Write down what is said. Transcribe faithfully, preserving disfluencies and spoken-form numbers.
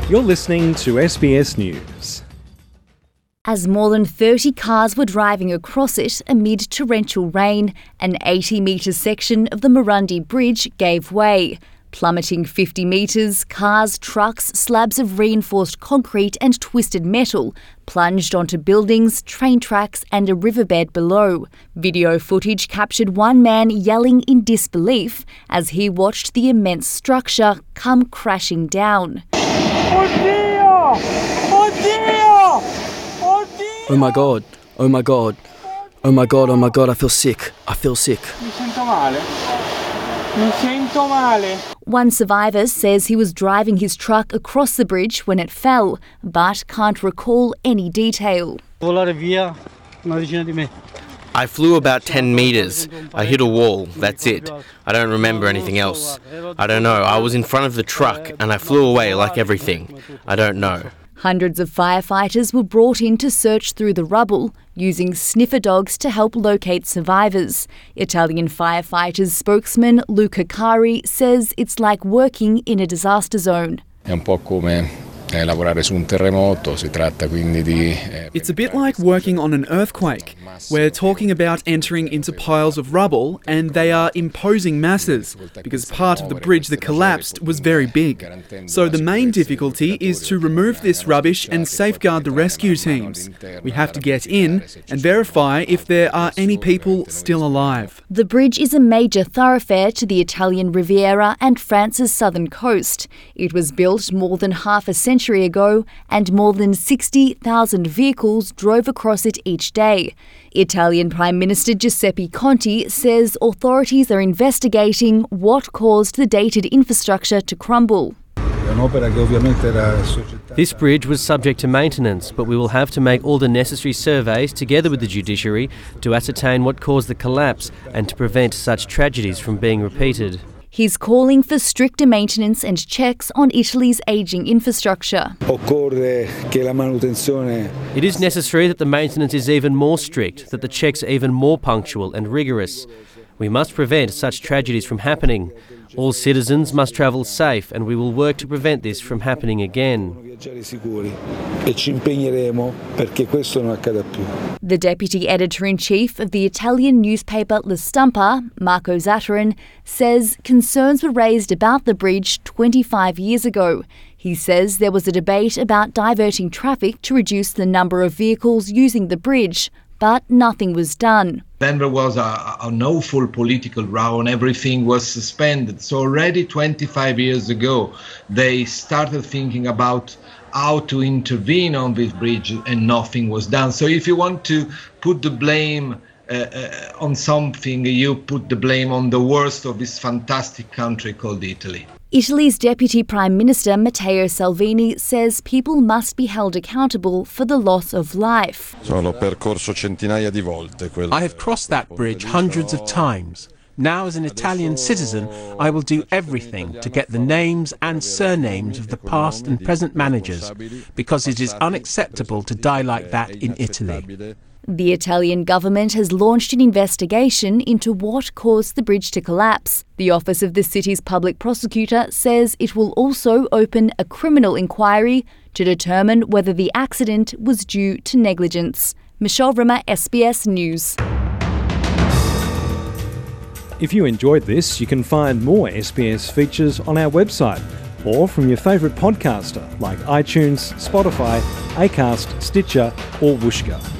You're listening to S B S News. As more than thirty cars were driving across it amid torrential rain, an eighty metre section of the Mirundi Bridge gave way. Plummeting fifty metres, cars, trucks, slabs of reinforced concrete and twisted metal plunged onto buildings, train tracks and a riverbed below. Video footage captured one man yelling in disbelief as he watched the immense structure come crashing down. Oddio! Oddio! Oddio! Oh my God, oh my God, oh my God, oh my God, I feel sick, I feel sick. Mi sento male. Mi sento male. One survivor says he was driving his truck across the bridge when it fell, but can't recall any detail. I flew about ten metres. I hit a wall, that's it. I don't remember anything else. I don't know, I was in front of the truck and I flew away like everything. I don't know. Hundreds of firefighters were brought in to search through the rubble, using sniffer dogs to help locate survivors. Italian firefighters spokesman Luca Cari says it's like working in a disaster zone. È un po' come lavorare su un terremoto, si tratta quindi di... It's a bit like working on an earthquake. We're talking about entering into piles of rubble, and they are imposing masses, because part of the bridge that collapsed was very big. So the main difficulty is to remove this rubbish and safeguard the rescue teams. We have to get in and verify if there are any people still alive. The bridge is a major thoroughfare to the Italian Riviera and France's southern coast. It was built more than half a century ago, and more than sixty thousand vehicles drove across it each day. Italian Prime Minister Giuseppe Conte says authorities are investigating what caused the dated infrastructure to crumble. This bridge was subject to maintenance, but we will have to make all the necessary surveys together with the judiciary to ascertain what caused the collapse and to prevent such tragedies from being repeated. He's calling for stricter maintenance and checks on Italy's ageing infrastructure. It is necessary that the maintenance is even more strict, that the checks are even more punctual and rigorous. We must prevent such tragedies from happening. All citizens must travel safe, and we will work to prevent this from happening again. The deputy editor-in-chief of the Italian newspaper La Stampa, Marco Zatterin, says concerns were raised about the bridge twenty-five years ago. He says there was a debate about diverting traffic to reduce the number of vehicles using the bridge, but nothing was done. Then there was a, an awful political row and everything was suspended. So already twenty-five years ago, they started thinking about how to intervene on this bridge and nothing was done. So if you want to put the blame uh, uh, on something, you put the blame on the worst of this fantastic country called Italy. Italy's Deputy Prime Minister Matteo Salvini says people must be held accountable for the loss of life. I have crossed that bridge hundreds of times. Now, as an Italian citizen, I will do everything to get the names and surnames of the past and present managers, because it is unacceptable to die like that in Italy. The Italian government has launched an investigation into what caused the bridge to collapse. The office of the city's public prosecutor says it will also open a criminal inquiry to determine whether the accident was due to negligence. Michelle Rimmer, S B S News. If you enjoyed this, you can find more S B S features on our website or from your favourite podcaster like iTunes, Spotify, Acast, Stitcher or Whooshkaa.